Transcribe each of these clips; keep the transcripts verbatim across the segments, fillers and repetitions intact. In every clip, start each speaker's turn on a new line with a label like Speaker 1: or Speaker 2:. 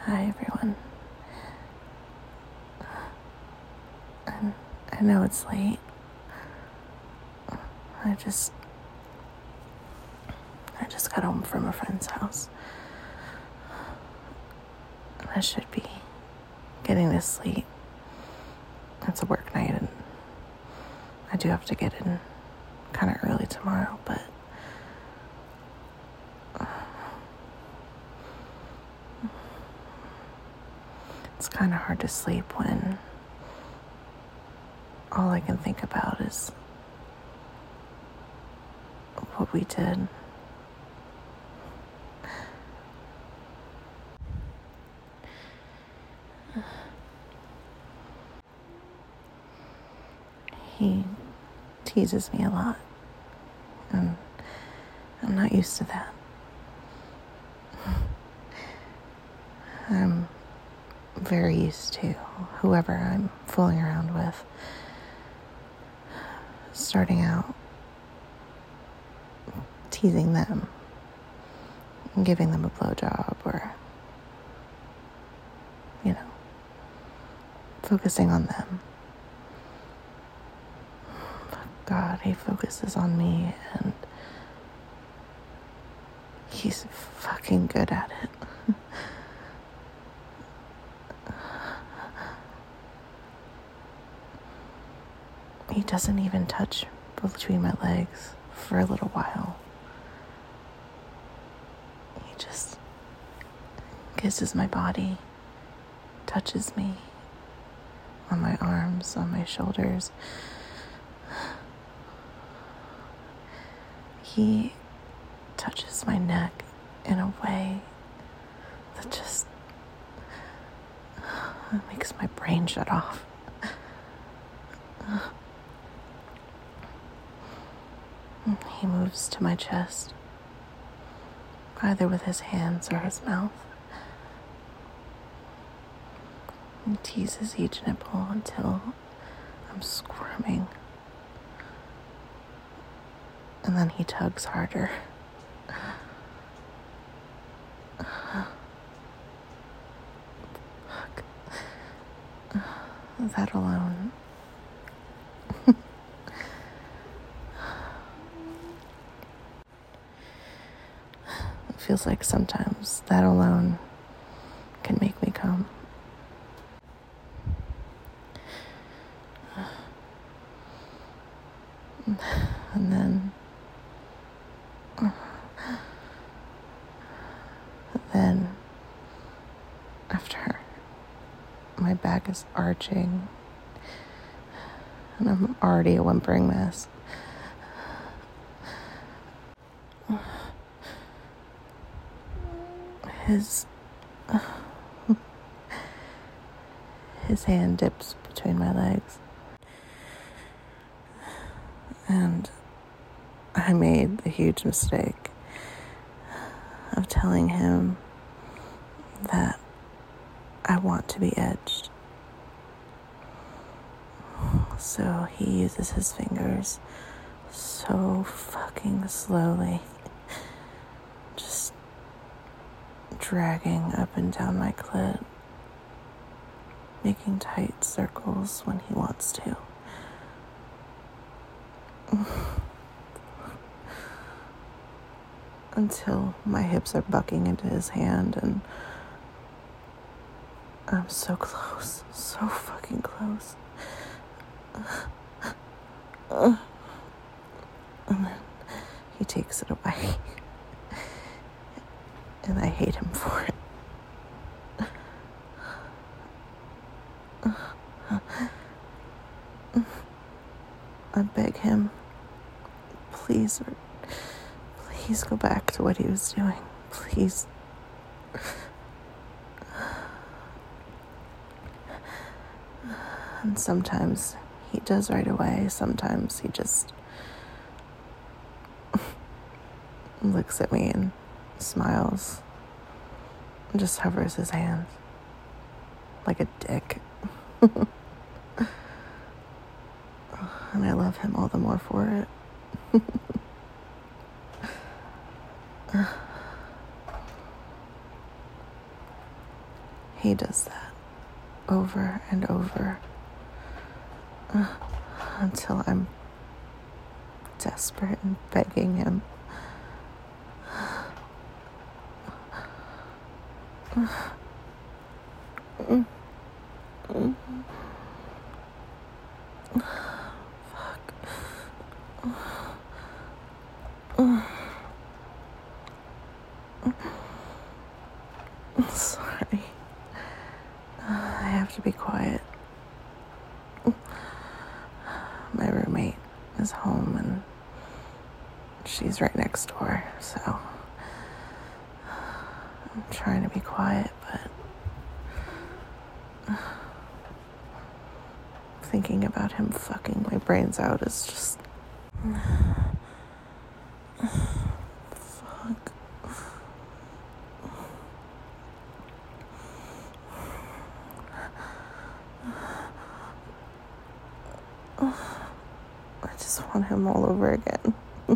Speaker 1: Hi, everyone. I, I know it's late. I just, I just got home from a friend's house. And I should be getting to sleep. It's a work night, and I do have to get in kind of early tomorrow, but it's kind of hard to sleep when all I can think about is what we did. He teases me a lot, and I'm not used to that. I'm very used to whoever I'm fooling around with starting out teasing them and giving them a blowjob, or, you know, focusing on them. God, he focuses on me, and he's fucking good at it. He doesn't even touch between my legs for a little while. He just kisses my body, touches me on my arms, on my shoulders. He touches my neck in a way that just makes my brain shut off. He moves to my chest, either with his hands or his mouth. He teases each nipple until I'm squirming. And then he tugs harder. Fuck. That alone. It feels like sometimes that alone can make me come. And then Then, after my back is arching and I'm already a whimpering mess, his his hand dips between my legs, and I made the huge mistake of telling him that I want to be edged. So he uses his fingers so fucking slowly, just dragging up and down my clit, making tight circles when he wants to. Until my hips are bucking into his hand, and I'm so close, so fucking close. And then he takes it away, and I hate him for it. I beg him, please, please go back to what he was doing. Please. And sometimes he does right away. Sometimes he just looks at me and smiles and just hovers his hands like a dick. And I love him all the more for it. He does that over and over uh, until I'm desperate and begging him. Fuck. Sorry. I have to be quiet. My roommate is home and she's right next door, so I'm trying to be quiet, but thinking about him fucking my brains out is just... Fuck. I just want him all over again.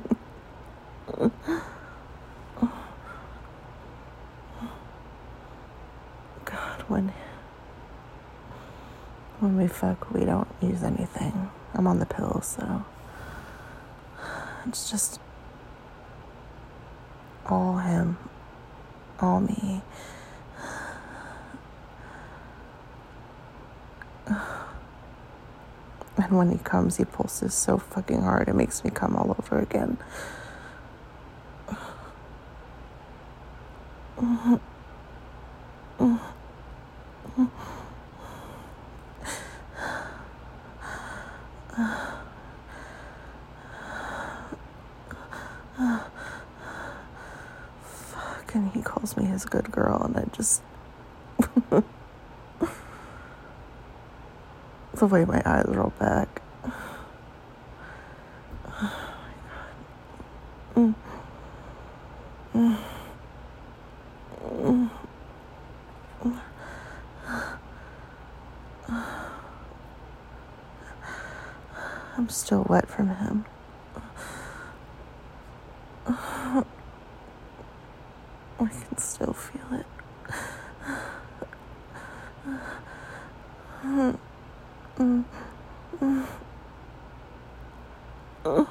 Speaker 1: God, when when we fuck, we don't use anything. I'm on the pill, so it's just all him, all me. And when he comes, he pulses so fucking hard, it makes me come all over again. Fuck, and he calls me his good girl, and I just... the way my eyes roll back. Oh my God. Mm. Mm. Mm. I'm still wet from him. I can still feel it. Mm. Mm. Mm. Mm.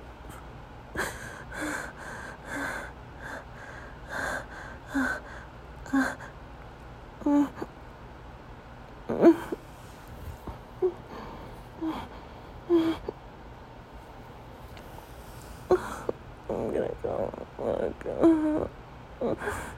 Speaker 1: I'm gonna go. I'm gonna go.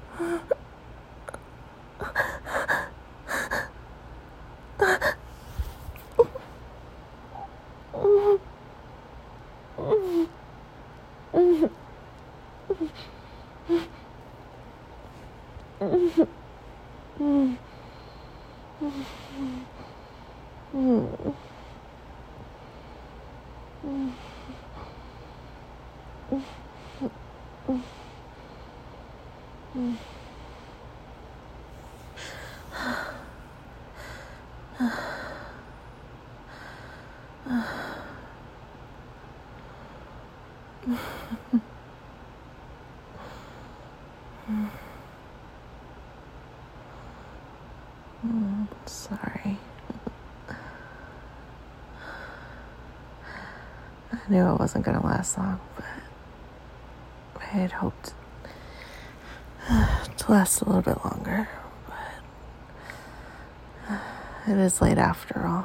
Speaker 1: Mm, sorry. I knew it wasn't gonna last long, but I had hoped to last a little bit longer. But it is late after all.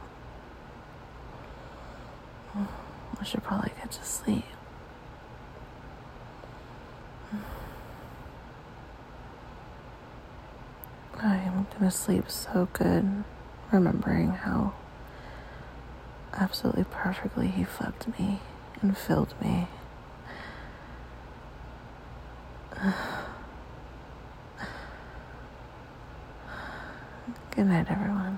Speaker 1: I should probably get to sleep. I'm gonna sleep so good, remembering how absolutely perfectly he fucked me and filled me. Good night, everyone.